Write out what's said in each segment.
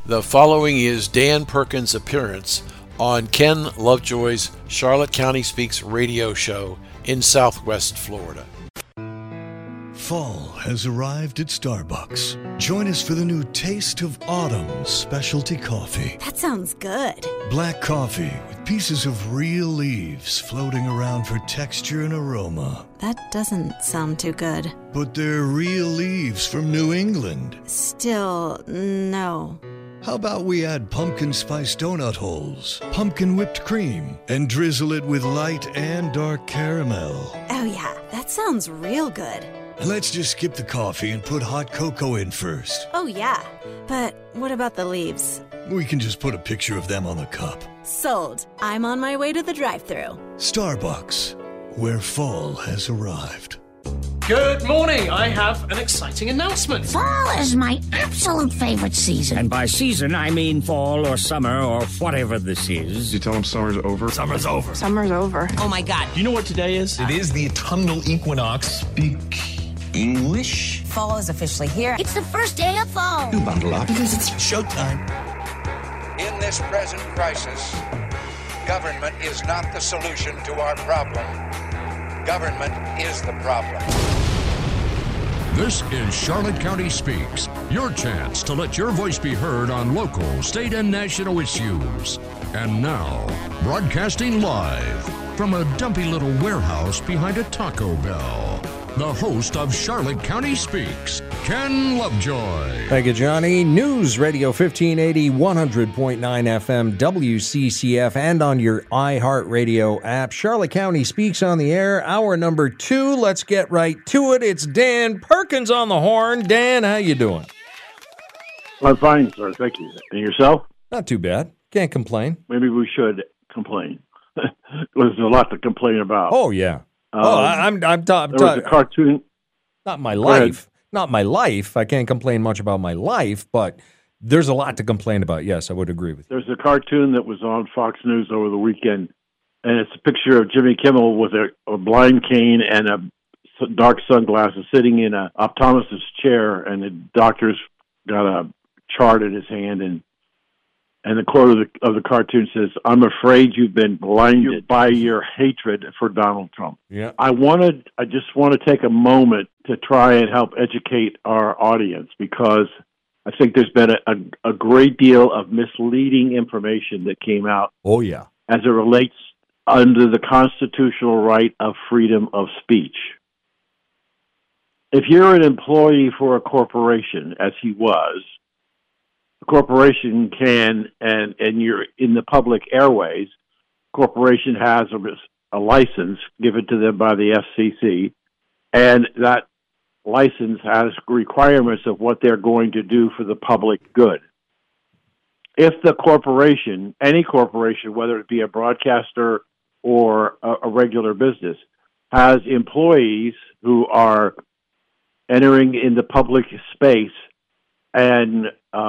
The following is Dan Perkins' appearance on Ken Lovejoy's Charlotte County Speaks radio show in Southwest Florida. Fall has arrived at Starbucks. Join us for the new Taste of Autumn specialty coffee. That sounds good. Black coffee with pieces of real leaves floating around for texture and aroma. That doesn't sound too good. But they're real leaves from New England. Still, no. How about we add pumpkin spice donut holes, pumpkin whipped cream, and drizzle it with light and dark caramel? Oh yeah, that sounds real good. Let's just skip the coffee and put hot cocoa in first. Oh yeah, but what about the leaves? We can just put a picture of them on the cup. Sold. I'm on my way to the drive-thru. Starbucks, where fall has arrived. Good morning. I have an exciting announcement. Fall is my absolute favorite season. And by season, I mean fall or summer or whatever this is. Did you tell them summer's over? Summer's over. Summer's over. Oh my God. Do you know what today is? It is the autumnal equinox. Speak English. Fall is officially here. It's the first day of fall. You bundle up because it's showtime. In this present crisis, government is not the solution to our problem. Government is the problem. This is Charlotte County Speaks, your chance to let your voice be heard on local, state, and national issues. And now, broadcasting live from a dumpy little warehouse behind a Taco Bell, the host of Charlotte County Speaks, Ken Lovejoy. Thank you, Johnny. News Radio 1580, 100.9 FM, WCCF, and on your iHeartRadio app. Charlotte County Speaks on the air. Hour number 2. Let's get right to it. It's Dan Perkins on the horn. Dan, how you doing? I'm fine, sir. Thank you. And yourself? Not too bad. Can't complain. Maybe we should complain. There's a lot to complain about. Oh, yeah. I'm there was a cartoon. Not my life. Not my life. I can't complain much about my life, but there's a lot to complain about. Yes, I would agree with you. There's a cartoon that was on Fox News over the weekend, and it's a picture of Jimmy Kimmel with a blind cane and a dark sunglasses sitting in an optometrist's chair, and the doctor's got a chart in his hand, and the quote of the cartoon says, "I'm afraid you've been blinded by your hatred for Donald Trump." Yeah. I just want to take a moment to try and help educate our audience, because I think there's been a great deal of misleading information that came out. Oh, yeah. As it relates under the constitutional right of freedom of speech. If you're an employee for a corporation, as he was, the corporation can, and you're in the public airways, corporation has a license given to them by the FCC, and that license has requirements of what they're going to do for the public good. If the corporation, any corporation, whether it be a broadcaster or a regular business, has employees who are entering in the public space and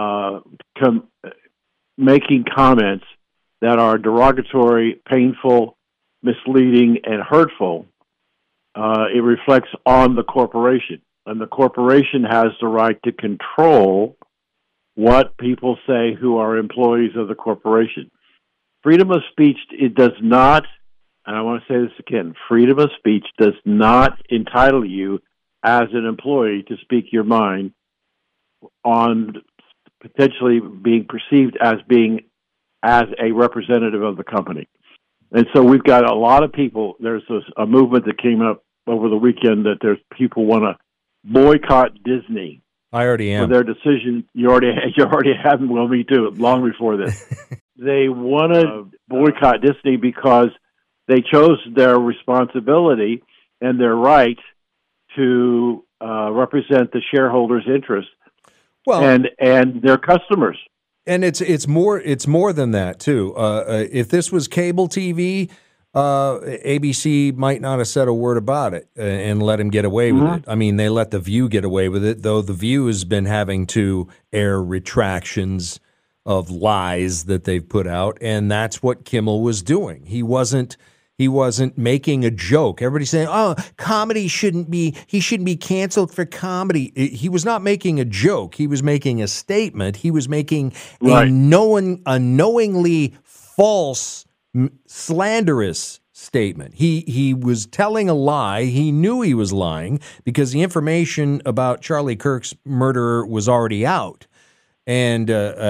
making comments that are derogatory, painful, misleading, and hurtful, it reflects on the corporation. And the corporation has the right to control what people say who are employees of the corporation. Freedom of speech, it does not, and I want to say this again, freedom of speech does not entitle you as an employee to speak your mind on potentially being perceived as a representative of the company. And so we've got a lot of people. There's a movement that came up over the weekend that there's people want to boycott Disney. I already am. For their decision. You already have. Well, me too. Long before this, they want to boycott Disney because they chose their responsibility and their right to represent the shareholders' interests. Well, and their customers. And it's more than that too. If this was cable TV, ABC might not have said a word about it and let him get away with it. I mean, they let The View get away with it, though The View has been having to air retractions of lies that they've put out, and that's what Kimmel was doing. He wasn't He wasn't making a joke. Everybody's saying, "Oh, he shouldn't be canceled for comedy." He was not making a joke. He was making a statement. He was making a knowingly false, slanderous statement. He was telling a lie. He knew he was lying because the information about Charlie Kirk's murderer was already out, and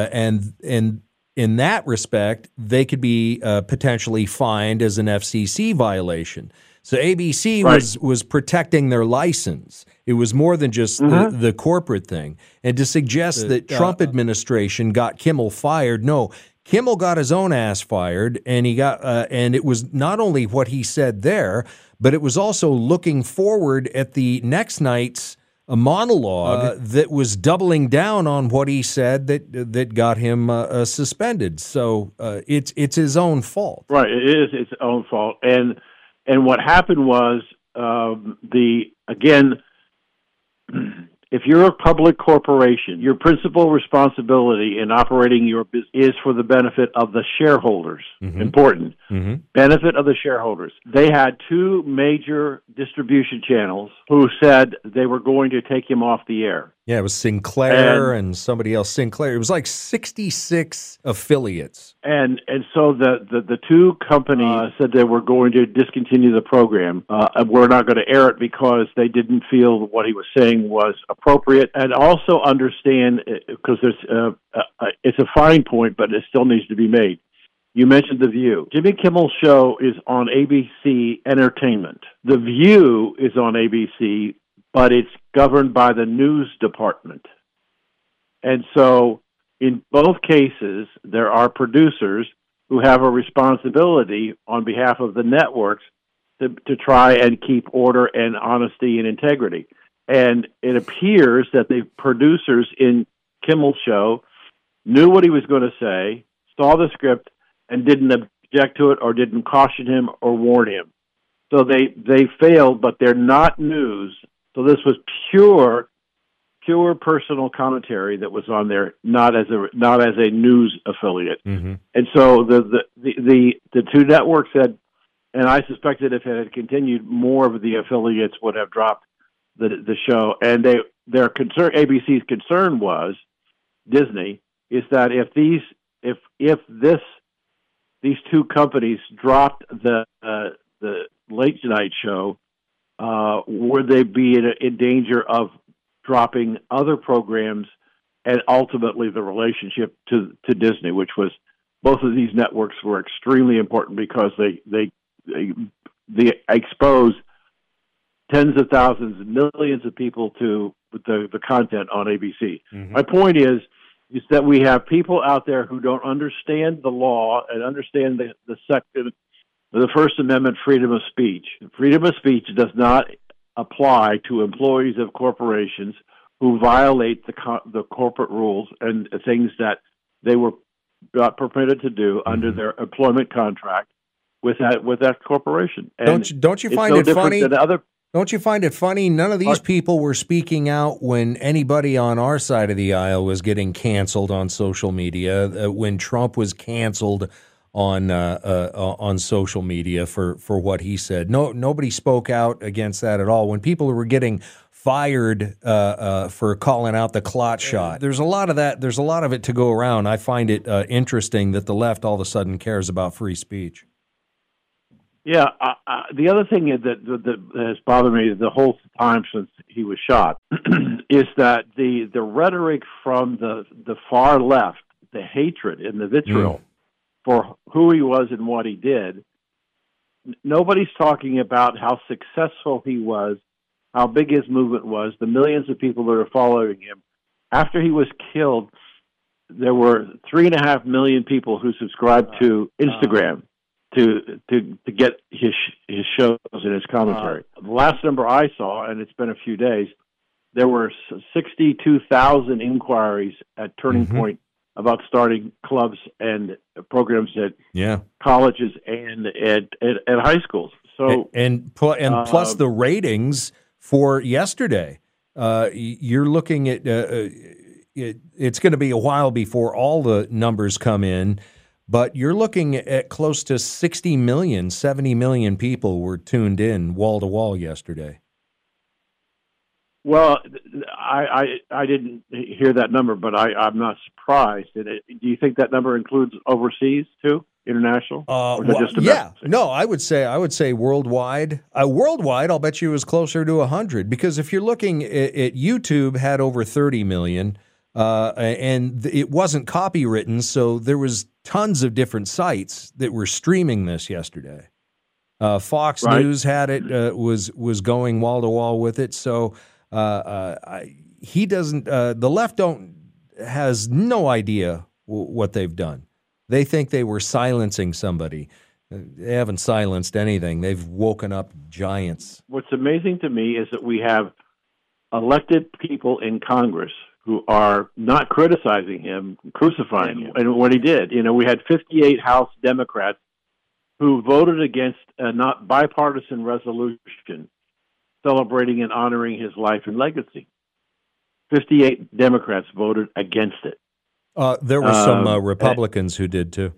in that respect, they could be potentially fined as an FCC violation. So ABC was protecting their license. It was more than just the corporate thing. And to suggest that Trump administration got Kimmel fired, no, Kimmel got his own ass fired, and and it was not only what he said there, but it was also looking forward at the next night's a monologue that was doubling down on what he said that got him suspended. So it's his own fault. Right, it is its own fault. And what happened was if you're a public corporation, your principal responsibility in operating your business is for the benefit of the shareholders. Important. Benefit of the shareholders. They had two major distribution channels who said they were going to take him off the air. Yeah, it was Sinclair and somebody else. Sinclair. It was like 66 affiliates. And so the two companies said they were going to discontinue the program. We're not going to air it because they didn't feel what he was saying was appropriate. And also understand, because it's a fine point, but it still needs to be made. You mentioned The View. Jimmy Kimmel's show is on ABC Entertainment. The View is on ABC, but it's governed by the news department. And so in both cases, there are producers who have a responsibility on behalf of the networks to try and keep order and honesty and integrity. And it appears that the producers in Kimmel's show knew what he was going to say, saw the script, and didn't object to it or didn't caution him or warn him. So they failed, but they're not news. So this was pure personal commentary that was on there, not as a news affiliate. And so the two networks said, and I suspected if it had continued, more of the affiliates would have dropped the show. And their concern, ABC's concern was, Disney, is that if these two companies dropped the late night show, would they be in danger of dropping other programs and ultimately the relationship to Disney, which was, both of these networks were extremely important because they expose tens of thousands, millions of people to the content on ABC. My point is that we have people out there who don't understand the law and understand the First Amendment freedom of speech. Freedom of speech does not apply to employees of corporations who violate the corporate rules and things that they were not permitted to do under their employment contract with that corporation. And don't you find it funny? Don't you find it funny? None of these people were speaking out when anybody on our side of the aisle was getting canceled on social media, when Trump was canceled on social media for what he said. Nobody spoke out against that at all. When people were getting fired for calling out the clot shot, there's a lot of that. There's a lot of it to go around. I find it interesting that the left all of a sudden cares about free speech. Yeah, the other thing that has bothered me the whole time since he was shot is that the rhetoric from the far left, the hatred and the vitriol for who he was and what he did, nobody's talking about how successful he was, how big his movement was, the millions of people that are following him. After he was killed, there were 3.5 million people who subscribed to Instagram to get his shows and his commentary. The last number I saw, and it's been a few days, there were 62,000 inquiries at Turning Point about starting clubs and programs at colleges and at high schools. So and plus the ratings for yesterday. You're looking at it's going to be a while before all the numbers come in. But you're looking at close to 60 million, 70 million people were tuned in wall to wall yesterday. Well, I didn't hear that number, but I'm not surprised. Do you think that number includes overseas too, international? Or just domestic? No, I would say worldwide. Worldwide, I'll bet you it was closer to 100 because if you're looking at YouTube, had over 30 million, and it wasn't copywritten, so there was tons of different sites that were streaming this yesterday. Fox News had it, was going wall to wall with it, so. He doesn't. The left has no idea what they've done. They think they were silencing somebody. They haven't silenced anything. They've woken up giants. What's amazing to me is that we have elected people in Congress who are not criticizing him, crucifying him, and what he did. We had 58 House Democrats who voted against a not bipartisan resolution celebrating and honoring his life and legacy. 58 Democrats voted against it. There were some Republicans who did too.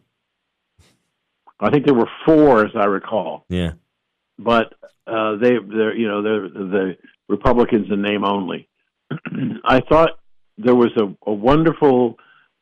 I think there were 4, as I recall. Yeah, but they're the Republicans in name only. I thought there was a wonderful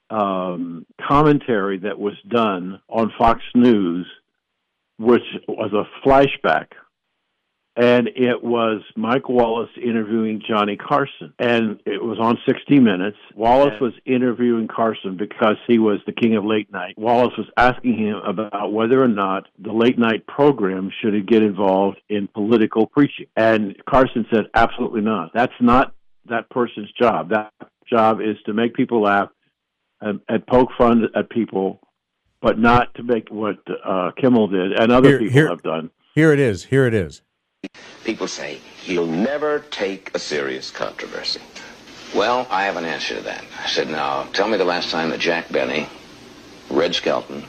commentary that was done on Fox News, which was a flashback. And it was Mike Wallace interviewing Johnny Carson. And it was on 60 Minutes. Wallace was interviewing Carson because he was the king of late night. Wallace was asking him about whether or not the late night program should get involved in political preaching. And Carson said, absolutely not. That's not that person's job. That job is to make people laugh and poke fun at people, but not to make what Kimmel did and other people have done. Here it is. People say, he'll never take a serious controversy. Well, I have an answer to that. I said, now, tell me the last time that Jack Benny, Red Skelton,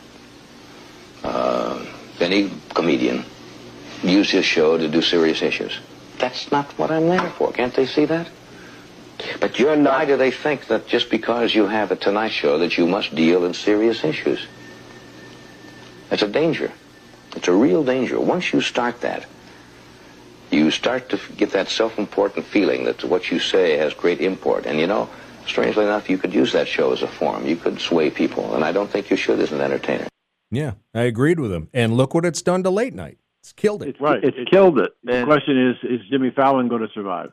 Benny Comedian, used his show to do serious issues. That's not what I'm there for. Can't they see that? But you're not. Why do they think that just because you have a Tonight Show that you must deal in serious issues? That's a danger. It's a real danger. Once you start that, you start to get that self-important feeling that what you say has great import. And, strangely enough, you could use that show as a forum. You could sway people, and I don't think you should as an entertainer. Yeah, I agreed with him. And look what it's done to late night. It's killed it. It's killed it. The question is Jimmy Fallon going to survive?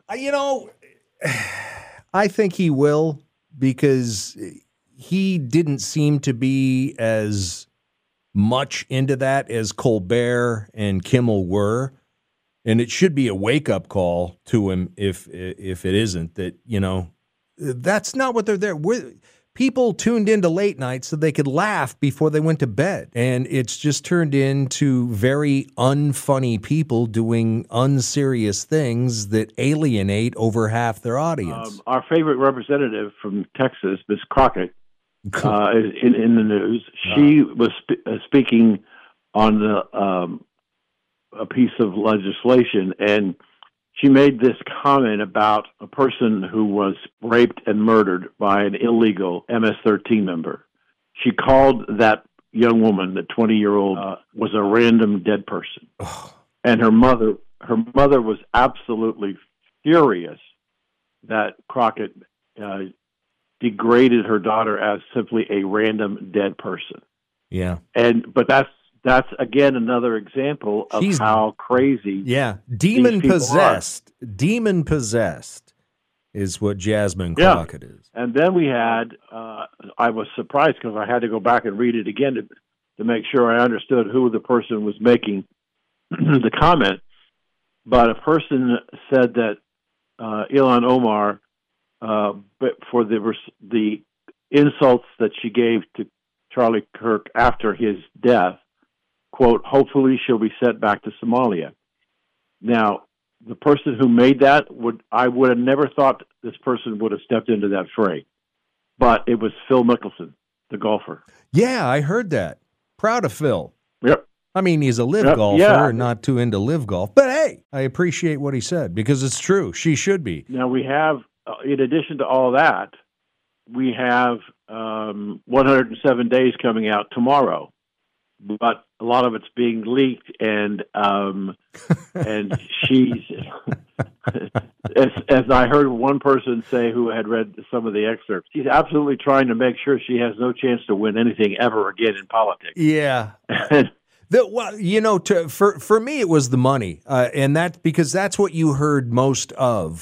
I think he will because he didn't seem to be as much into that as Colbert and Kimmel were. And it should be a wake-up call to him if it isn't, that, that's not what they're there. People tuned into late night so they could laugh before they went to bed. And it's just turned into very unfunny people doing unserious things that alienate over half their audience. Our favorite representative from Texas, Ms. Crockett, is in the news. She was speaking on a piece of legislation, and she made this comment about a person who was raped and murdered by an illegal MS-13 member. She called that young woman, the 20-year-old, was a random dead person. And her mother was absolutely furious that Crockett degraded her daughter as simply a random dead person. Yeah. But that's again another example of how crazy. Yeah, demon possessed is what Jasmine Crockett is. And then we had. I was surprised because I had to go back and read it again to make sure I understood who the person was making the comment. But a person said that Ilhan Omar, but for the insults that she gave to Charlie Kirk after his death, quote, hopefully she'll be sent back to Somalia. Now, the person who made that, I would have never thought this person would have stepped into that fray. But it was Phil Mickelson, the golfer. Yeah, I heard that. Proud of Phil. Yep. I mean, he's a live golfer, not too into live golf. But hey, I appreciate what he said because it's true. She should be. Now we have, in addition to all that, we have 107 Days coming out tomorrow, but a lot of it's being leaked, and she's, as I heard one person say who had read some of the excerpts, she's absolutely trying to make sure she has no chance to win anything ever again in politics. Yeah. For me, it was the money, and because that's what you heard most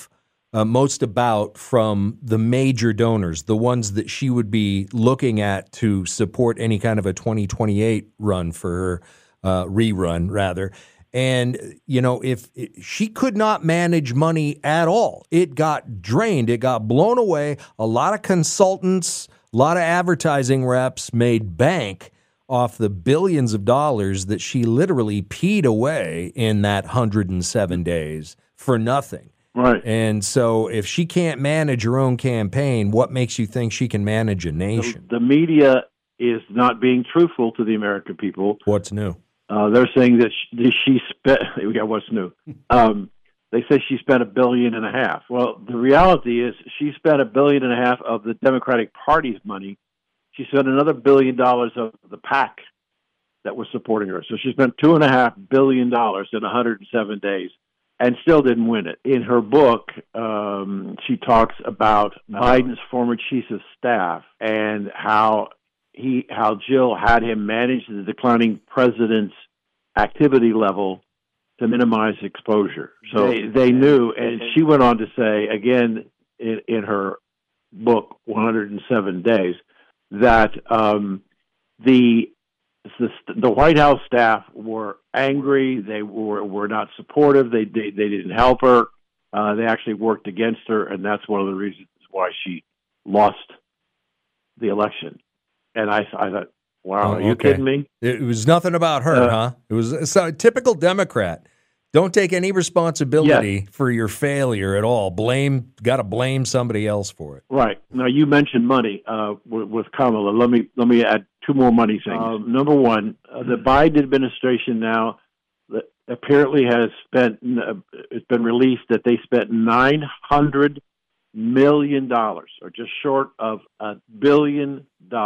about from the major donors, the ones that she would be looking at to support any kind of a 2028 run for her, rerun rather. And, if she could not manage money at all, it got drained, it got blown away. A lot of consultants, a lot of advertising reps made bank off the billions of dollars that she literally peed away in that 107 days for nothing. Right. And so if she can't manage her own campaign, what makes you think she can manage a nation? The media is not being truthful to the American people. What's new? They're saying that she spent, what's new? They say she spent $1.5 billion. Well, the reality is she spent $1.5 billion of the Democratic Party's money. She spent another $1 billion of the PAC that was supporting her. So she spent $2.5 billion in 107 days and still didn't win it. In her book, she talks about Biden's former chief of staff and how Jill had him manage the declining president's activity level to minimize exposure. So they knew, and she went on to say, again, in her book, 107 Days, that the White House staff were angry. They were not supportive. They didn't help her. They actually worked against her, and that's one of the reasons why she lost the election. And I thought, wow, are you kidding me? It was nothing about her, huh? It was a typical Democrat. Don't take any responsibility for your failure at all. Got to blame somebody else for it. Right. Now, you mentioned money with Kamala. Let me add two more money things. Number one, the Biden administration now apparently has spent, it's been released that they spent $900 million, or just short of $1 billion,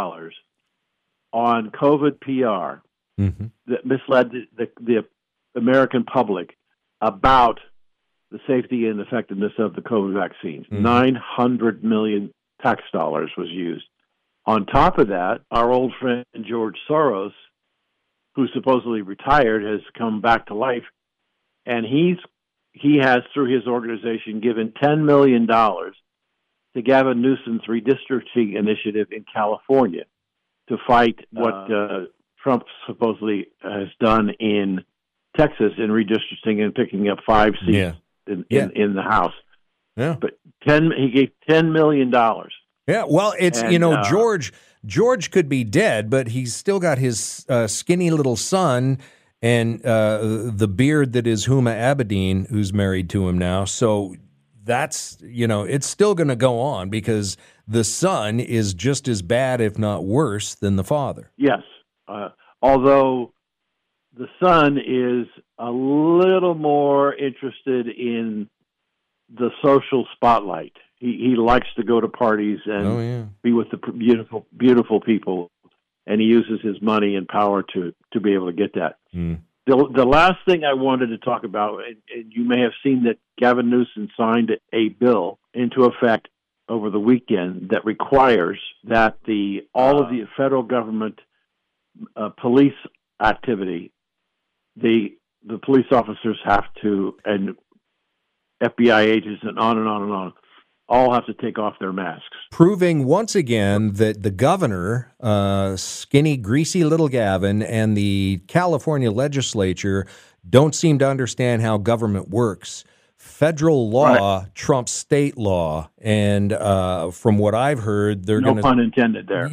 on COVID PR that misled the American public about the safety and effectiveness of the COVID vaccines. 900 million tax dollars was used. On top of that, our old friend George Soros, who supposedly retired, has come back to life, and he has, through his organization, given $10 million to Gavin Newsom's redistricting initiative in California to fight what Trump supposedly has done in Texas in redistricting and picking up 5 seats in the House. Yeah, but he gave $10 million. Yeah, well, it's George could be dead, but he's still got his skinny little son and the beard that is Huma Abedin, who's married to him now. So that's it's still going to go on because the son is just as bad, if not worse, than the father. Yes, although the son is a little more interested in the social spotlight. He likes to go to parties and be with the beautiful, beautiful people, and he uses his money and power to be able to get that. The last thing I wanted to talk about, and you may have seen that Gavin Newsom signed a bill into effect over the weekend that requires that all of the federal government police activity, the police officers have to, and FBI agents and on and on and on, all have to take off their masks. Proving once again that the governor, skinny, greasy little Gavin, and the California legislature don't seem to understand how government works. Federal law trumps state law, and from what I've heard, they're going to... No pun intended there.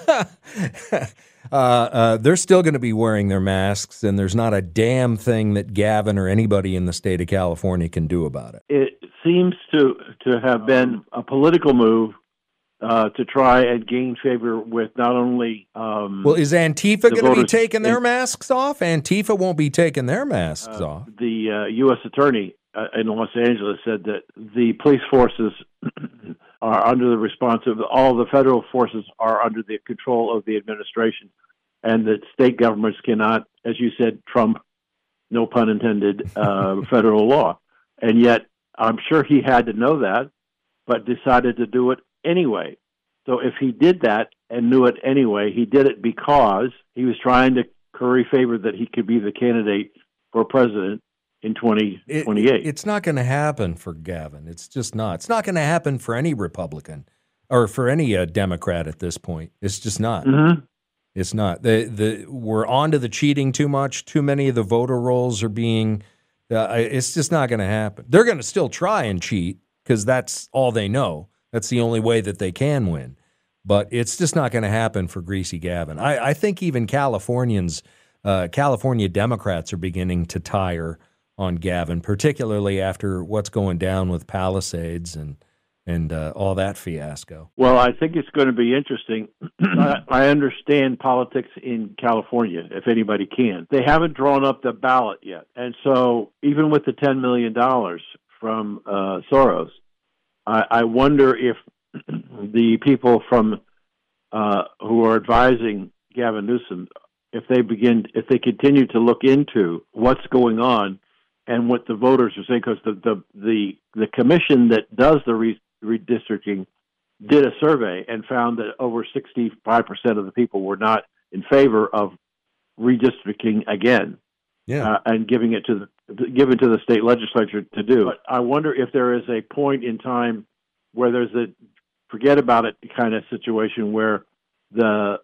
They're still going to be wearing their masks, and there's not a damn thing that Gavin or anybody in the state of California can do about it. It seems to have been a political move to try and gain favor with not only... well, is Antifa going to be taking their masks off? Antifa won't be taking their masks off. The U.S. attorney in Los Angeles said that the police forces are under the all the federal forces are under the control of the administration, and that state governments cannot, as you said, trump, no pun intended, federal law. And yet, I'm sure he had to know that, but decided to do it anyway. So if he did that and knew it anyway, he did it because he was trying to curry favor that he could be the candidate for president in 2028. It's not going to happen for Gavin. It's just not. It's not going to happen for any Republican or for any Democrat at this point. It's just not. Mm-hmm. It's not. We're on to the cheating too much. Too many of the voter rolls are being it's just not going to happen. They're going to still try and cheat because that's all they know. That's the only way that they can win. But it's just not going to happen for Greasy Gavin. I think even California Democrats are beginning to tire on Gavin, particularly after what's going down with Palisades and all that fiasco. Well, I think it's going to be interesting. I understand politics in California, if anybody can. They haven't drawn up the ballot yet. And so even with the $10 million from Soros, I wonder if the people from who are advising Gavin Newsom, if they continue to look into what's going on and what the voters are saying, because the commission that does the redistricting did a survey and found that over 65% of the people were not in favor of redistricting again, and giving it to the state legislature to do. But I wonder if there is a point in time where there's a forget about it kind of situation where the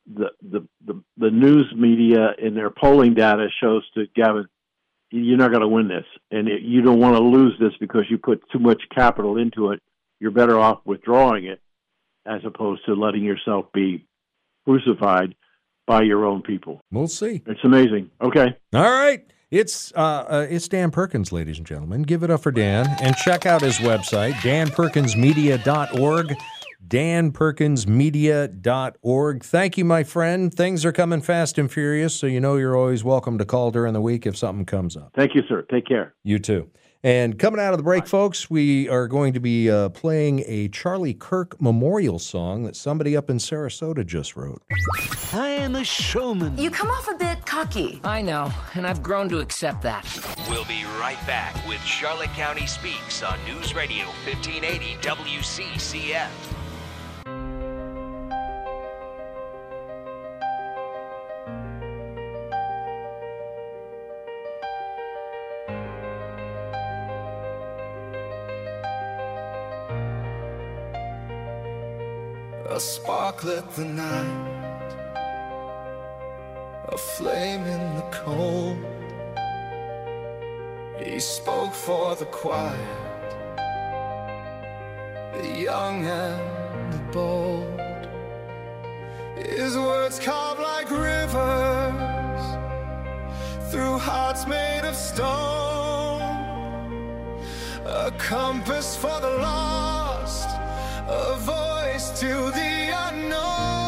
news media in their polling data shows to Gavin, you're not going to win this, and you don't want to lose this because you put too much capital into it. You're better off withdrawing it as opposed to letting yourself be crucified by your own people. We'll see. It's amazing. Okay. All right. It's Dan Perkins, ladies and gentlemen. Give it up for Dan. And check out his website, danperkinsmedia.org. danperkinsmedia.org. Thank you, my friend. Things are coming fast and furious, so you know you're always welcome to call during the week if something comes up. Thank you, sir. Take care. You too. And coming out of the break, folks, we are going to be playing a Charlie Kirk memorial song that somebody up in Sarasota just wrote. I am a showman. You come off a bit cocky. I know, and I've grown to accept that. We'll be right back with Charlotte County Speaks on News Radio 1580 WCCF. A spark lit the night, a flame in the cold. He spoke for the quiet, the young and the bold. His words carved like rivers through hearts made of stone. A compass for the lost, a voice to the unknown.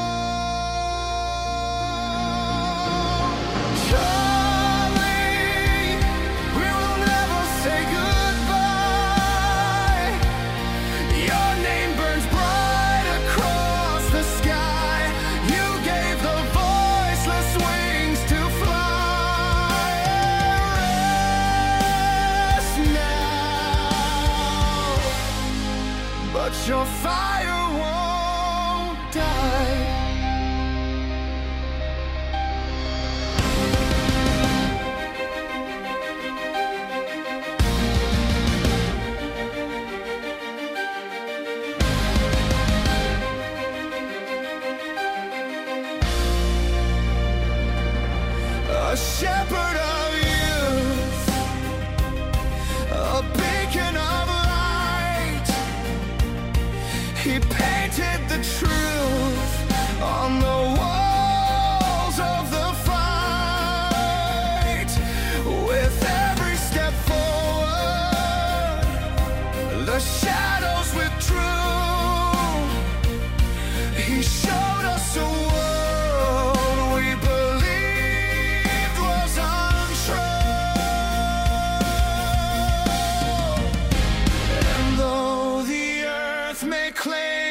Charlie, we will never say goodbye. Your name burns bright across the sky. You gave the voiceless wings to fly. Rest now, but your fire won't die. A shepherd of youth, a beacon of light. He painted the truth on the walls of the fight. With every step forward, the shadows withdrew. He showed us a world we believed was untrue. And though the earth may claim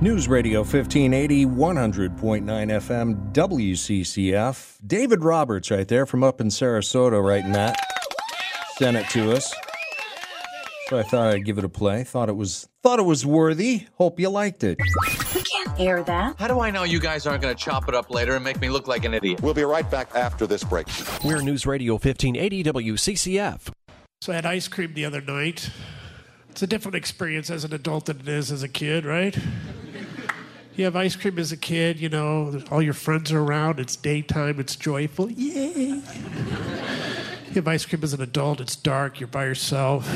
News Radio 1580, 100.9 FM, WCCF. David Roberts right there from up in Sarasota writing that. Sent it to us. So I thought I'd give it a play. Thought it was worthy. Hope you liked it. We can't air that. How do I know you guys aren't going to chop it up later and make me look like an idiot? We'll be right back after this break. We're News Radio 1580 WCCF. So I had ice cream the other night. It's a different experience as an adult than it is as a kid, right? You have ice cream as a kid, you know, all your friends are around, it's daytime, it's joyful, yay! You have ice cream as an adult, it's dark, you're by yourself.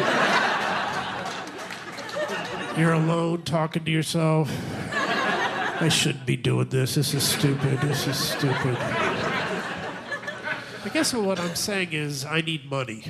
You're alone talking to yourself. I shouldn't be doing this, this is stupid. I guess what I'm saying is I need money.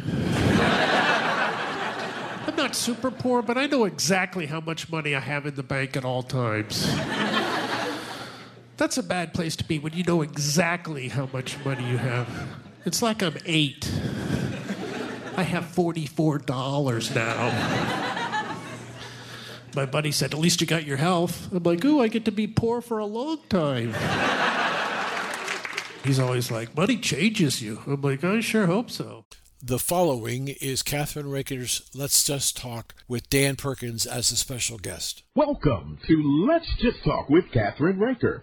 I'm not super poor, but I know exactly how much money I have in the bank at all times. That's a bad place to be when you know exactly how much money you have. It's like I'm 8. I have $44 now. My buddy said, at least you got your health. I'm like, ooh, I get to be poor for a long time. He's always like, money changes you. I'm like, I sure hope so. The following is Catherine Raker's Let's Just Talk with Dan Perkins as a special guest. Welcome to Let's Just Talk with Catherine Raker.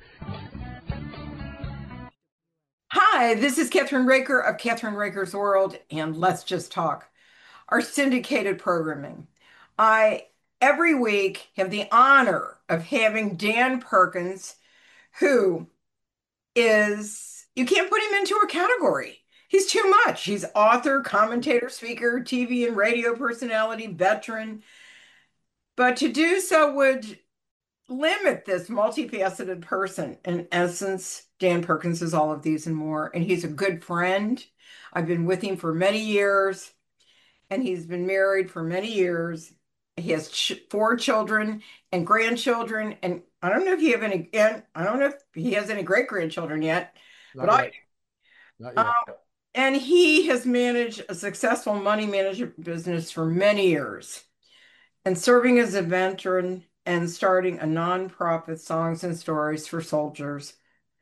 Hi, this is Catherine Raker of Catherine Raker's World and Let's Just Talk, our syndicated programming. I, every week, have the honor of having Dan Perkins, who is, you can't put him into a category. He's too much. He's author, commentator, speaker, TV and radio personality, veteran. But to do so would limit this multifaceted person. In essence, Dan Perkins is all of these and more. And he's a good friend. I've been with him for many years. And he's been married for many years. He has 4 children and grandchildren. And I don't know if you have any, and I don't know if he has any great-grandchildren yet. Not yet. And he has managed a successful money management business for many years, and serving as a veteran and starting a nonprofit Songs and Stories for Soldiers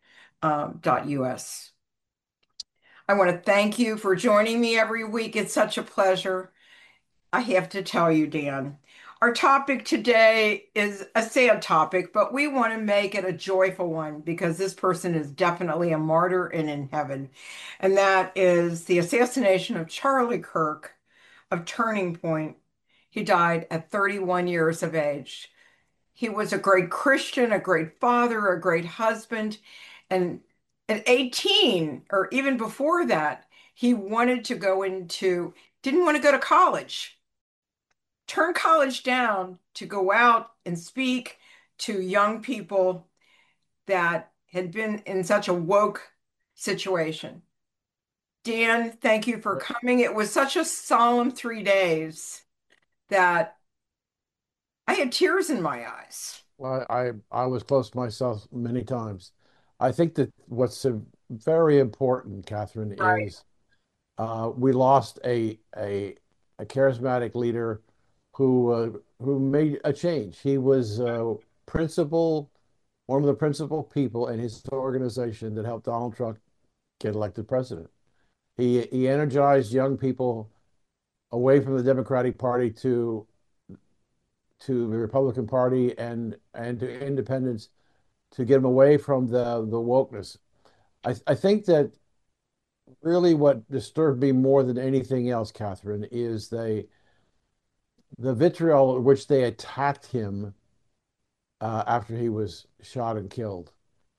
.us. I want to thank you for joining me every week. It's such a pleasure. I have to tell you, Dan, our topic today is a sad topic, but we want to make it a joyful one because this person is definitely a martyr and in heaven. And that is the assassination of Charlie Kirk of Turning Point. He died at 31 years of age. He was a great Christian, a great father, a great husband. And at 18, or even before that, he wanted to didn't want to go to college. Turned college down to go out and speak to young people that had been in such a woke situation. Dan, thank you for coming. It was such a solemn 3 days that I had tears in my eyes. Well, I was close to myself many times. I think that what's very important, Catherine, is we lost a charismatic leader who made a change. He was one of the principal people in his organization that helped Donald Trump get elected president. He energized young people away from the Democratic Party to the Republican Party and to independents, to get them away from the wokeness. I think that really what disturbed me more than anything else, Catherine, is the vitriol in which they attacked him after he was shot and killed.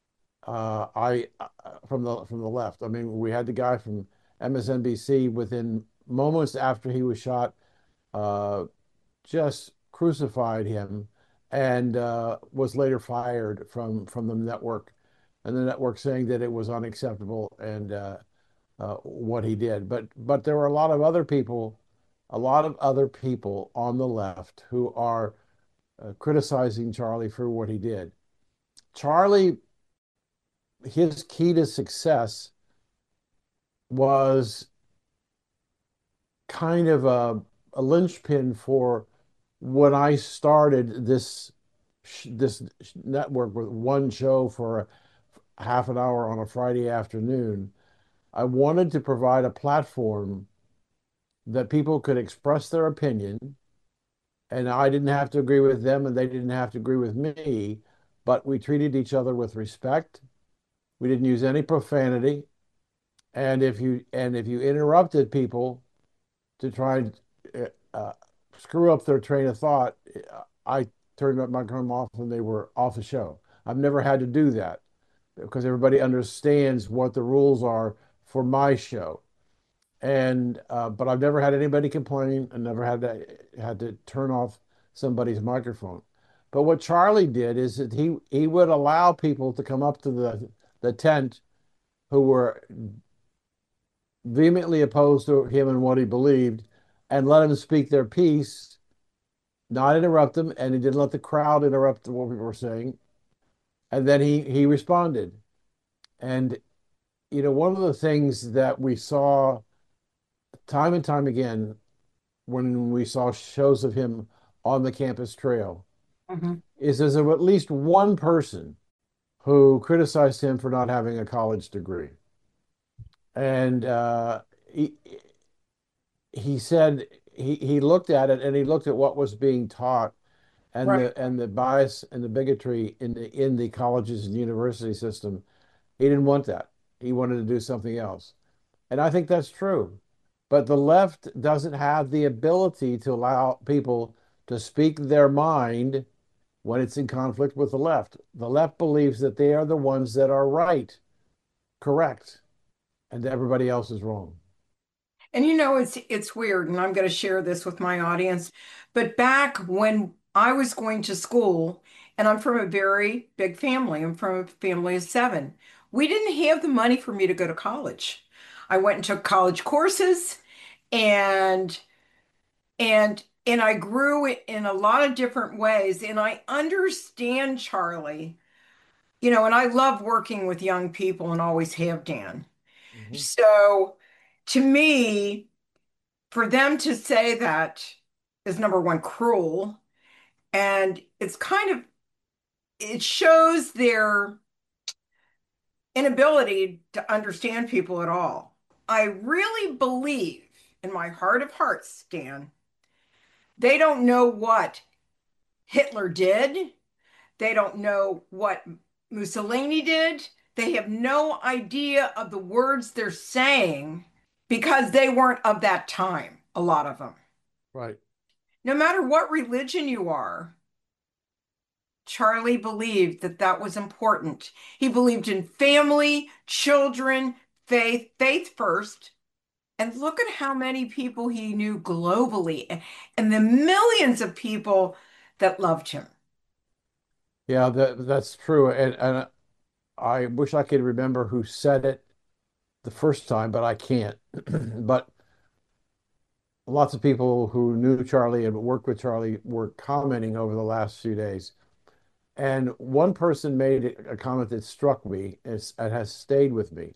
From the left. I mean, we had the guy from MSNBC within moments after he was shot, just crucified him, and was later fired from the network, and the network saying that it was unacceptable and what he did. But there were a lot of other people on the left who are criticizing Charlie for what he did. Charlie, his key to success was kind of a linchpin for when I started this this network with one show for half an hour on a Friday afternoon. I wanted to provide a platform that people could express their opinion, and I didn't have to agree with them, and they didn't have to agree with me, but we treated each other with respect. We didn't use any profanity, and if you interrupted people to try and screw up their train of thought, I turned my microphone off and they were off the show. I've never had to do that because everybody understands what the rules are for my show. And but I've never had anybody complain and never had to turn off somebody's microphone. But what Charlie did is that he would allow people to come up to the tent who were vehemently opposed to him and what he believed, and let them speak their piece, not interrupt them, and he didn't let the crowd interrupt what people were saying. And then he responded. And you know, one of the things that we saw time and time again when we saw shows of him on the campus trail is there's at least one person who criticized him for not having a college degree. And he said he looked at it and he looked at what was being taught and the bias and the bigotry in the colleges and university system. He didn't want that. He wanted to do something else. And I think that's true. But the left doesn't have the ability to allow people to speak their mind when it's in conflict with the left. The left believes that they are the ones that are right, correct, and everybody else is wrong. And you know, it's weird, and I'm going to share this with my audience. But back when I was going to school, and I'm from a very big family, I'm from a family of 7. We didn't have the money for me to go to college. I went and took college courses, and I grew in a lot of different ways. And I understand, Charlie, you know, and I love working with young people and always have, Dan. So to me, for them to say that is number one, cruel. And it shows their inability to understand people at all. I really believe in my heart of hearts, Dan, they don't know what Hitler did. They don't know what Mussolini did. They have no idea of the words they're saying because they weren't of that time, a lot of them. Right. No matter what religion you are, Charlie believed that that was important. He believed in family, children, faith first. And look at how many people he knew globally and the millions of people that loved him. Yeah, that's true. And I wish I could remember who said it the first time, but I can't. But lots of people who knew Charlie and worked with Charlie were commenting over the last few days. And one person made a comment that struck me and has stayed with me.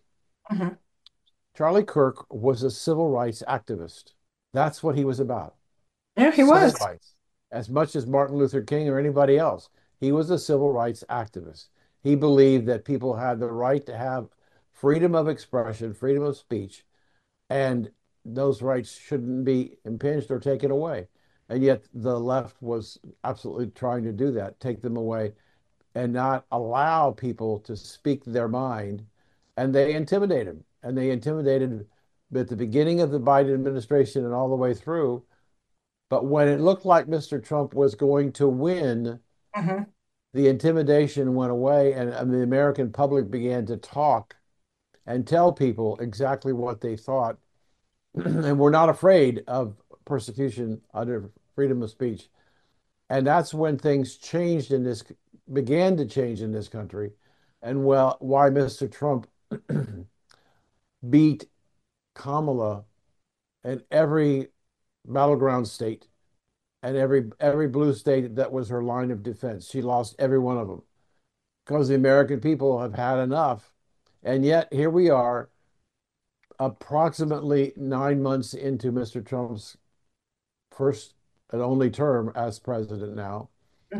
Charlie Kirk was a civil rights activist. That's what he was about. Yeah, he Civil was. rights. As much as Martin Luther King or anybody else, he was a civil rights activist. He believed that people had the right to have freedom of expression, freedom of speech, and those rights shouldn't be impinged or taken away. And yet the left was absolutely trying to do that, take them away and not allow people to speak their mind. And they intimidate them. And they intimidated at the beginning of the Biden administration and all the way through. But when it looked like Mr. Trump was going to win, the intimidation went away and the American public began to talk and tell people exactly what they thought. And we're not afraid of persecution under freedom of speech. And that's when things began to change in this country. And why Mr. Trump beat Kamala in every battleground state and every blue state that was her line of defense. She lost every one of them because the American people have had enough. And yet here we are, approximately 9 months into Mr. Trump's first and only term as president now.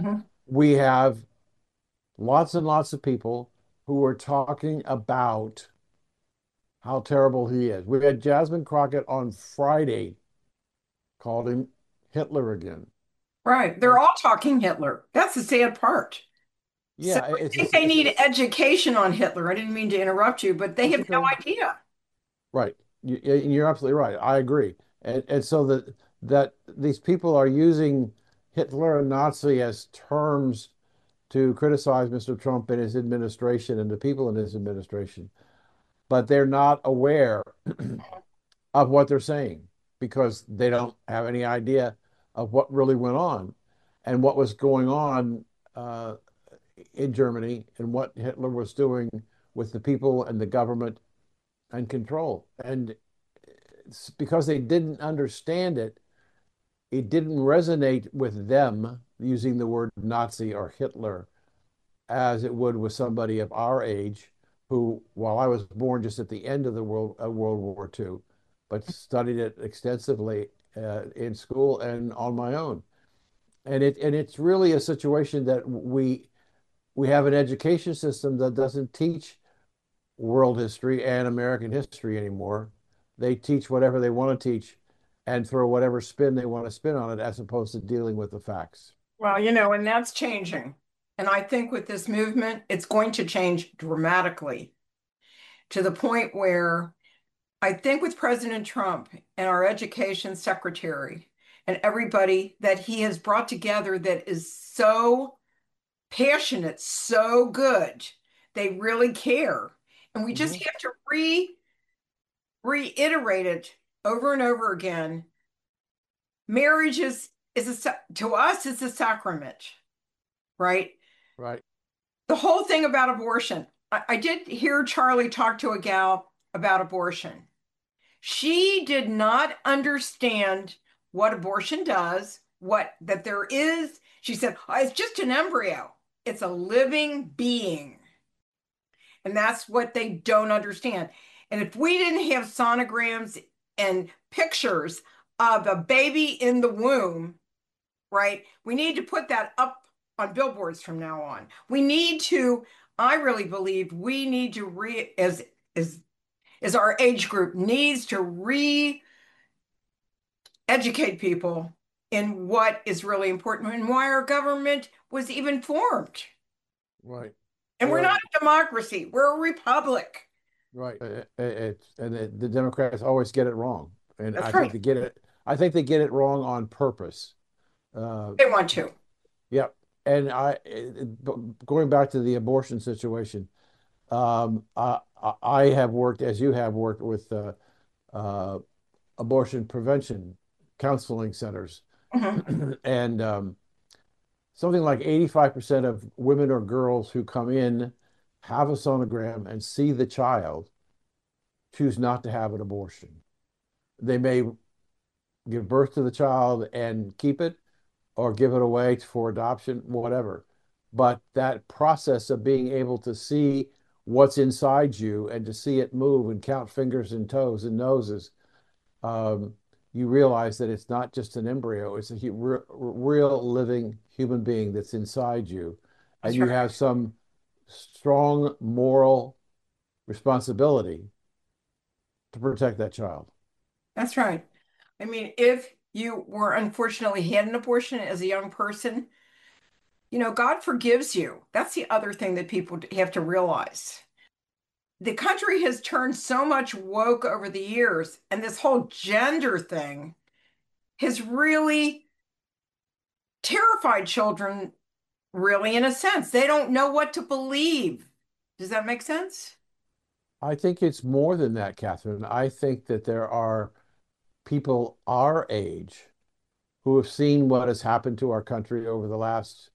we have lots and lots of people who are talking about how terrible he is. We had Jasmine Crockett on Friday, called him Hitler again. Right. They're all talking Hitler. That's the sad part. Yeah, so I think they need education on Hitler. I didn't mean to interrupt you, but they have no idea. Right. You're absolutely right. I agree. And so that these people are using Hitler and Nazi as terms to criticize Mr. Trump and his administration and the people in his administration, but they're not aware of what they're saying because they don't have any idea of what really went on and what was going on in Germany and what Hitler was doing with the people and the government and control. And because they didn't understand it, it didn't resonate with them using the word Nazi or Hitler as it would with somebody of our age who, while I was born just at the end of the World War II, but studied it extensively in school and on my own. And it's really a situation that we have an education system that doesn't teach world history and American history anymore. They teach whatever they want to teach and throw whatever spin they want to spin on it as opposed to dealing with the facts. Well, and that's changing. And I think with this movement, it's going to change dramatically to the point where I think with President Trump and our education secretary and everybody that he has brought together that is so passionate, so good, they really care. And we just have to reiterate it over and over again. Marriage to us, it's a sacrament, right? Right. The whole thing about abortion. I did hear Charlie talk to a gal about abortion. She did not understand what abortion does, that there is. She said, oh, it's just an embryo. It's a living being. And that's what they don't understand. And if we didn't have sonograms and pictures of a baby in the womb, right, we need to put that up on billboards from now on. I really believe we need to as our age group needs to re-educate people in what is really important and why our government was even formed. Right. And we're not a democracy. We're a republic. Right. And the Democrats always get it wrong. And That's I right. think they get it wrong on purpose. They want to. Yeah. And going back to the abortion situation, I have worked, as you have worked, with abortion prevention counseling centers. And something like 85% of women or girls who come in, have a sonogram, and see the child choose not to have an abortion. They may give birth to the child and keep it, or give it away for adoption, whatever. But that process of being able to see what's inside you and to see it move and count fingers and toes and noses, you realize that it's not just an embryo, it's a real living human being that's inside you. And That's you right. have some strong moral responsibility to protect that child. That's right. I mean, if you were unfortunately had an abortion as a young person, God forgives you. That's the other thing that people have to realize. The country has turned so much woke over the years, and this whole gender thing has really terrified children, really, in a sense. They don't know what to believe. Does that make sense? I think it's more than that, Catherine. I think that there are people our age who have seen what has happened to our country over the last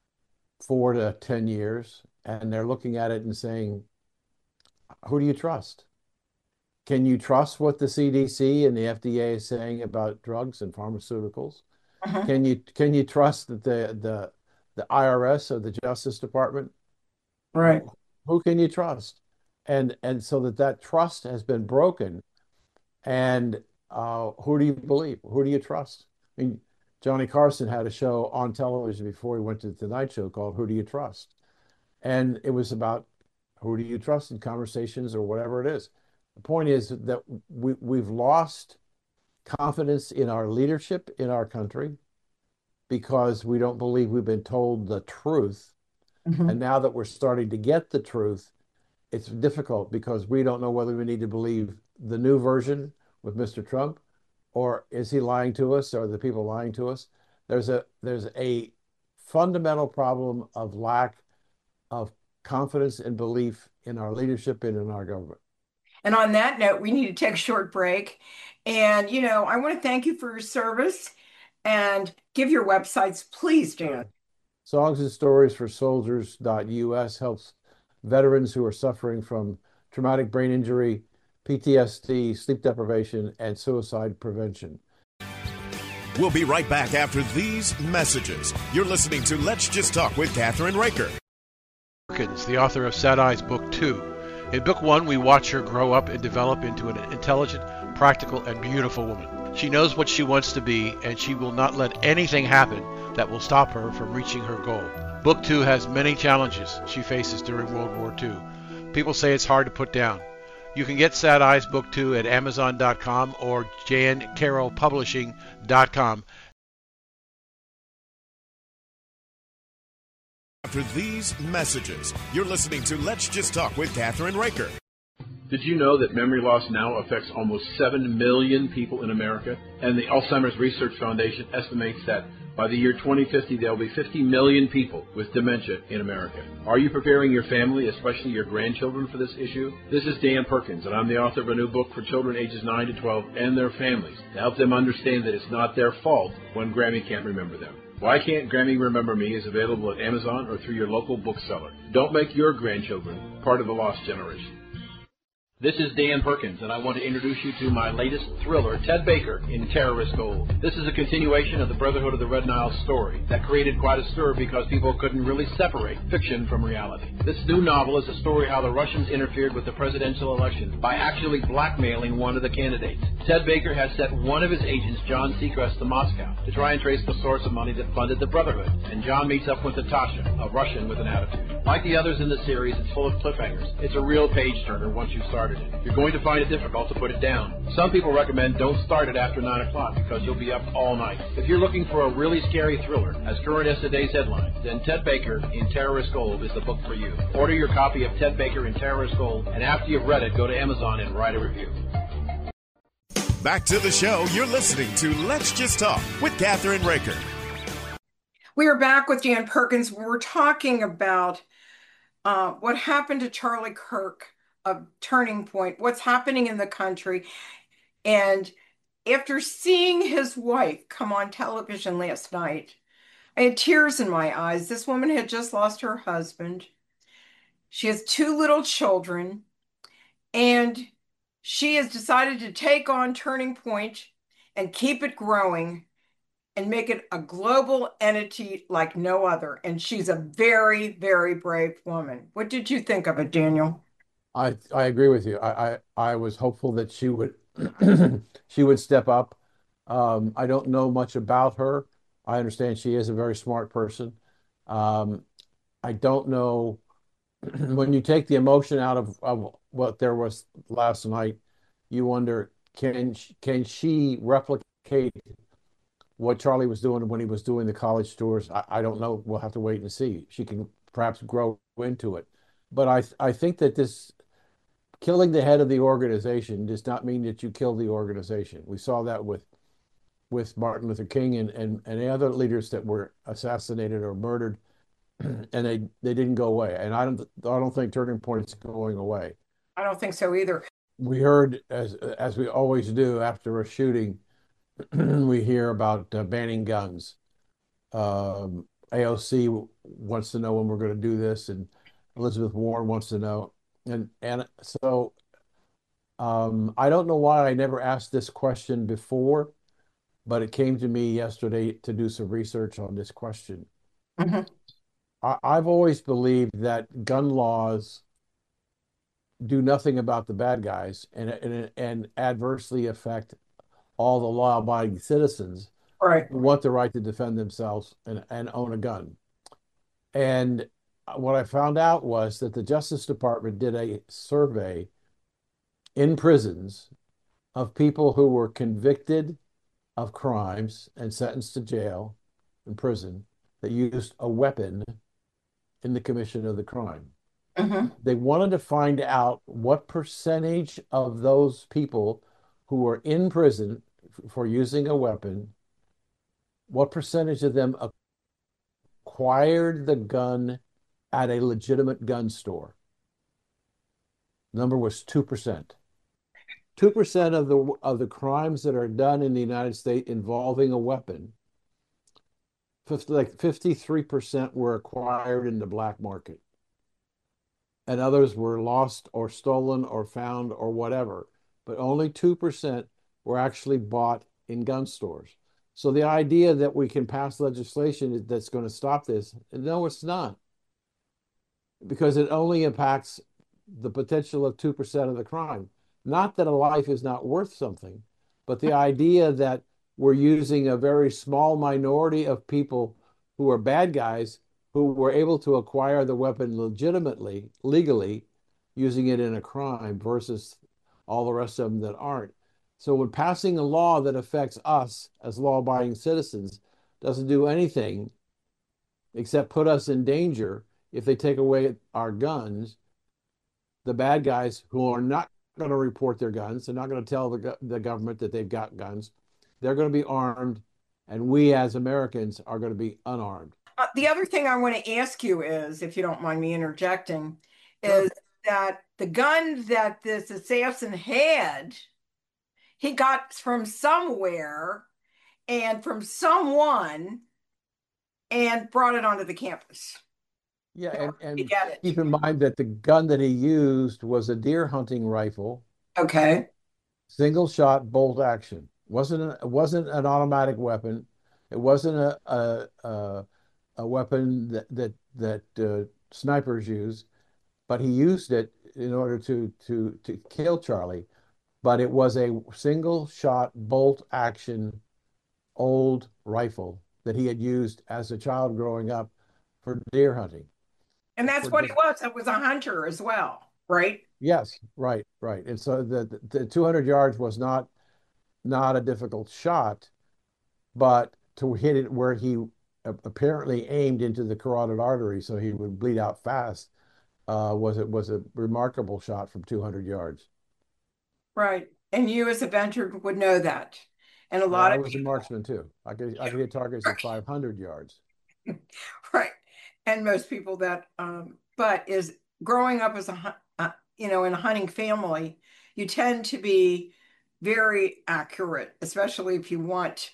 4 to 10 years, and they're looking at it and saying, who do you trust? Can you trust what the CDC and the FDA is saying about drugs and pharmaceuticals? Can you trust that the IRS or the Justice Department? Right. Who can you trust? And so that trust has been broken. And who do you believe? Who do you trust? I mean, Johnny Carson had a show on television before he went to the Tonight Show called Who Do You Trust? And it was about who do you trust in conversations or whatever it is. The point is that we've lost confidence in our leadership in our country because we don't believe we've been told the truth. Mm-hmm. And now that we're starting to get the truth, it's difficult because we don't know whether we need to believe the new version with Mr. Trump, or is he lying to us, or are the people lying to us? There's a fundamental problem of lack of confidence and belief in our leadership and in our government. And on that note, we need to take a short break. And, I want to thank you for your service and give your websites, please, Dan. Songs and Stories for Soldiers.us helps veterans who are suffering from traumatic brain injury, PTSD, sleep deprivation, and suicide prevention. We'll be right back after these messages. You're listening to Let's Just Talk with Catherine Raker. Perkins, the author of Sad Eyes Book 2. In Book 1, we watch her grow up and develop into an intelligent, practical, and beautiful woman. She knows what she wants to be, and she will not let anything happen that will stop her from reaching her goal. Book 2 has many challenges she faces during World War II. People say it's hard to put down. You can get Sad Eyes Book 2 at Amazon.com or JanCarrollPublishing.com. After these messages, you're listening to Let's Just Talk with Catherine Raker. Did you know that memory loss now affects almost 7 million people in America? And the Alzheimer's Research Foundation estimates that by the year 2050, there will be 50 million people with dementia in America. Are you preparing your family, especially your grandchildren, for this issue? This is Dan Perkins, and I'm the author of a new book for children ages 9 to 12 and their families to help them understand that it's not their fault when Grammy can't remember them. Why Can't Grammy Remember Me is available at Amazon or through your local bookseller. Don't make your grandchildren part of the lost generation. This is Dan Perkins, and I want to introduce you to my latest thriller, Ted Baker in Terrorist Gold. This is a continuation of the Brotherhood of the Red Nile story that created quite a stir because people couldn't really separate fiction from reality. This new novel is a story how the Russians interfered with the presidential election by actually blackmailing one of the candidates. Ted Baker has sent one of his agents, John Seacrest, to Moscow to try and trace the source of money that funded the Brotherhood, and John meets up with Natasha, a Russian with an attitude. Like the others in the series, it's full of cliffhangers. It's a real page-turner once you've started it. You're going to find it difficult to put it down. Some people recommend don't start it after 9 o'clock because you'll be up all night. If you're looking for a really scary thriller, as current as today's headlines, then Ted Baker in Terrorist Gold is the book for you. Order your copy of Ted Baker in Terrorist Gold, and after you've read it, go to Amazon and write a review. Back to the show. You're listening to Let's Just Talk with Catherine Raker. We are back with Dan Perkins. We're talking about what happened to Charlie Kirk, a turning point, what's happening in the country. And after seeing his wife come on television last night, I had tears in my eyes. This woman had just lost her husband. She has 2 little children, and she has decided to take on Turning Point and keep it growing and make it a global entity like no other. And she's a very, very brave woman. What did you think of it, Daniel? I agree with you. I was hopeful that she would she would step up. I don't know much about her. I understand she is a very smart person. I don't know when you take the emotion out of what there was last night, you wonder, can she replicate what Charlie was doing when he was doing the college tours? I don't know. We'll have to wait and see. She can perhaps grow into it. But I think that this killing the head of the organization does not mean that you kill the organization. We saw that with Martin Luther King and the other leaders that were assassinated or murdered, and they didn't go away. And I don't think Turning Point is going away. I don't think so either. We heard, as we always do after a shooting, we hear about banning guns. AOC wants to know when we're going to do this, and Elizabeth Warren wants to know. And so I don't know why I never asked this question before, but it came to me yesterday to do some research on this question. Mm-hmm. I've always believed that gun laws do nothing about the bad guys and adversely affect all the law-abiding citizens right. who want the right to defend themselves and own a gun. And what I found out was that the Justice Department did a survey in prisons of people who were convicted of crimes and sentenced to jail and prison that used a weapon in the commission of the crime. They wanted to find out what percentage of those people who were in prison for using a weapon, what percentage of them acquired the gun at a legitimate gun store. The number was 2%. 2% of the crimes that are done in the United States involving a weapon, like 53% were acquired in the black market, and others were lost or stolen or found or whatever. But only 2% were actually bought in gun stores. So the idea that we can pass legislation that's going to stop this, no, it's not, because it only impacts the potential of 2% of the crime. Not that a life is not worth something, but the idea that we're using a very small minority of people who are bad guys who were able to acquire the weapon legitimately, legally, using it in a crime versus all the rest of them that aren't. So when passing a law that affects us as law-abiding citizens doesn't do anything except put us in danger if they take away our guns, the bad guys who are not going to report their guns, they're not going to tell the government that they've got guns, they're going to be armed, and we as Americans are going to be unarmed. The other thing I want to ask you is, if you don't mind me interjecting, is that the gun that this assassin had, he got from somewhere and from someone and brought it onto the campus. Yeah, and keep in mind that the gun that he used was a deer hunting rifle. Okay. Single shot, bolt action. Wasn't an automatic weapon. It wasn't a weapon that snipers use, but he used it in order to kill Charlie. But it was a single shot, bolt action, old rifle that he had used as a child growing up for deer hunting. And that's what he was. It was a hunter as well, right? Yes, right. And so the 200 yards was not a difficult shot, but to hit it where he apparently aimed into the carotid artery so he would bleed out fast was a remarkable shot from 200 yards. Right. And you as a veteran would know that. And a lot of I was a marksman too. I could hit targets at 500 yards. Right. And most people that, but is growing up as in a hunting family, you tend to be very accurate, especially if you want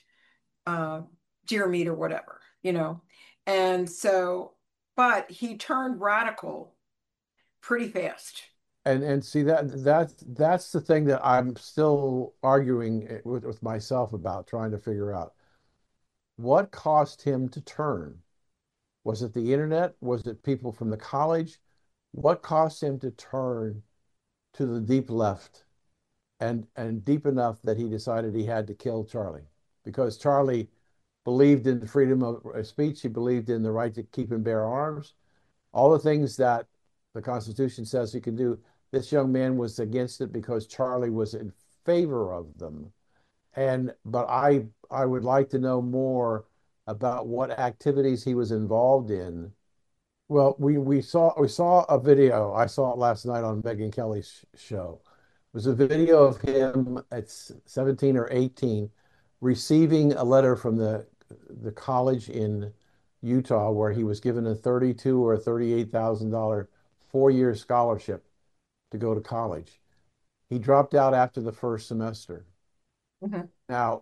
deer meat or whatever, And so, but he turned radical pretty fast. And see that's the thing that I'm still arguing with myself about, trying to figure out what caused him to turn. Was it the internet? Was it people from the college? What caused him to turn to the deep left and deep enough that he decided he had to kill Charlie? Because Charlie believed in the freedom of speech. He believed in the right to keep and bear arms. All the things that the Constitution says he can do. This young man was against it because Charlie was in favor of them. But I would like to know more about what activities he was involved in. Well, we saw a video. I saw it last night on Megyn Kelly's show. It was a video of him at 17 or 18 receiving a letter from the college in Utah where he was given a $32,000 or $38,000 4-year scholarship to go to college. He dropped out after the first semester. Mm-hmm. Now,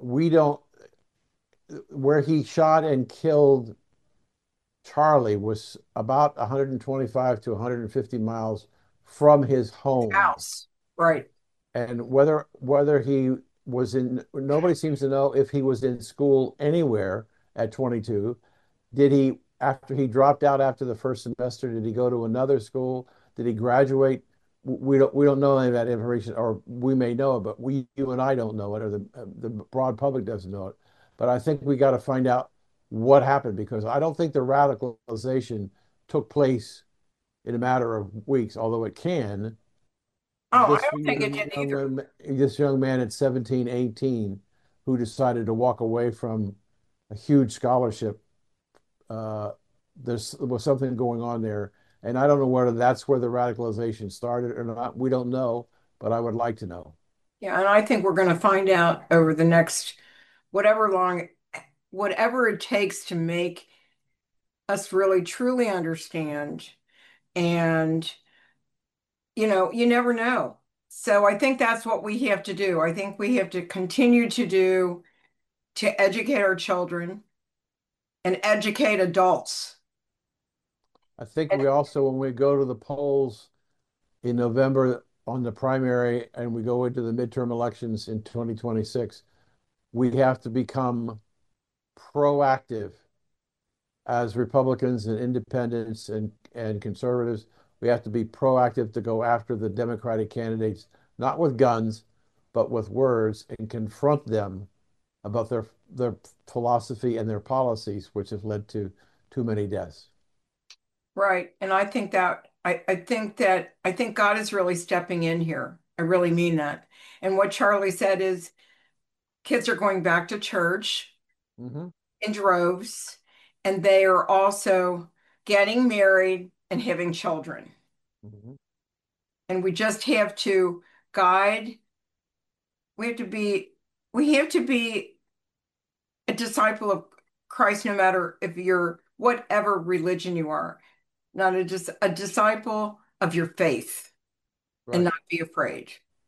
where he shot and killed Charlie was about 125 to 150 miles from his home. House, right. And whether he was nobody seems to know if he was in school anywhere at 22. After he dropped out after the first semester, did he go to another school? Did he graduate? We don't know any of that information, or we may know it, but you and I don't know it, or the broad public doesn't know it. But I think we got to find out what happened, because I don't think the radicalization took place in a matter of weeks, although it can. Oh, I don't think it did either. This young man at 17, 18, who decided to walk away from a huge scholarship. There was something going on there. And I don't know whether that's where the radicalization started or not. We don't know, but I would like to know. Yeah, and I think we're going to find out over the next whatever it takes to make us really truly understand. And, you never know. So I think that's what we have to do. I think we have to continue to educate our children and educate adults. I think we also, when we go to the polls in November on the primary and we go into the midterm elections in 2026, we have to become proactive as Republicans and independents and conservatives. We have to be proactive to go after the Democratic candidates, not with guns, but with words, and confront them about their philosophy and their policies, which have led to too many deaths. Right. And I think God is really stepping in here. I really mean that. And what Charlie said is kids are going back to church in droves, and they are also getting married and having children. And we just have to guide. We have to be a disciple of Christ, no matter if you're whatever religion you are, not a disciple of your faith, and not be afraid.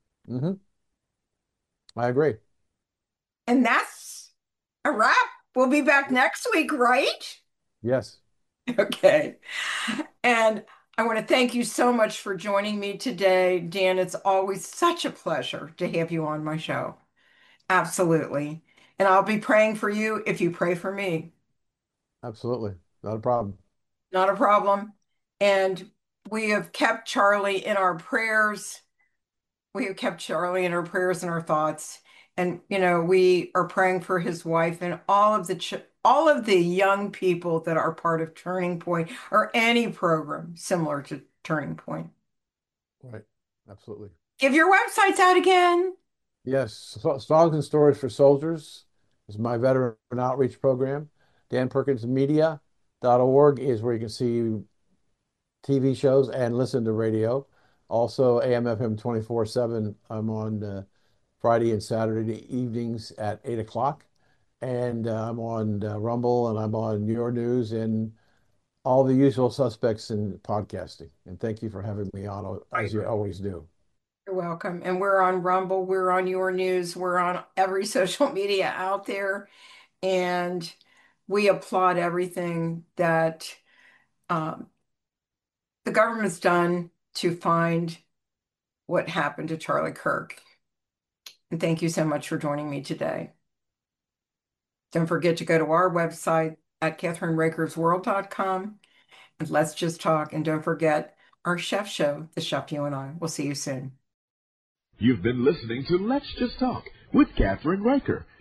I agree. And that's a wrap. We'll be back next week, right? Yes. Okay. And I want to thank you so much for joining me today, Dan. It's always such a pleasure to have you on my show. Absolutely. And I'll be praying for you if you pray for me. Absolutely. Not a problem. Not a problem. And we have kept Charlie in our prayers. We have kept Charlie in our prayers and our thoughts. And, we are praying for his wife and all of the young people that are part of Turning Point or any program similar to Turning Point. Right. Absolutely. Give your websites out again. Yes. Songs and Stories for Soldiers is my veteran outreach program. DanPerkinsMedia.org is where you can see TV shows and listen to radio. Also, AM/FM 24/7. I'm on Friday and Saturday evenings at 8 o'clock. And I'm on Rumble, and I'm on Your News, and all the usual suspects in podcasting. And thank you for having me on, as you always do. You're welcome. And we're on Rumble, we're on Your News, we're on every social media out there. And we applaud everything that the government's done to find what happened to Charlie Kirk. And thank you so much for joining me today. Don't forget to go to our website at CatherineRakersWorld.com, and let's just talk. And don't forget our chef show, The Chef You and I. We'll see you soon. You've been listening to Let's Just Talk with Catherine Riker.